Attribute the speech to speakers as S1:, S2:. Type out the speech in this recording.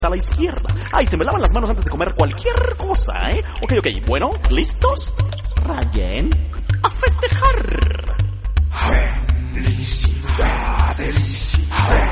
S1: a la izquierda. Ay, se me lavan las manos antes de comer cualquier cosa, ¿eh? Ok, bueno, ¿listos? Rayen, a festejar.
S2: Felicidades.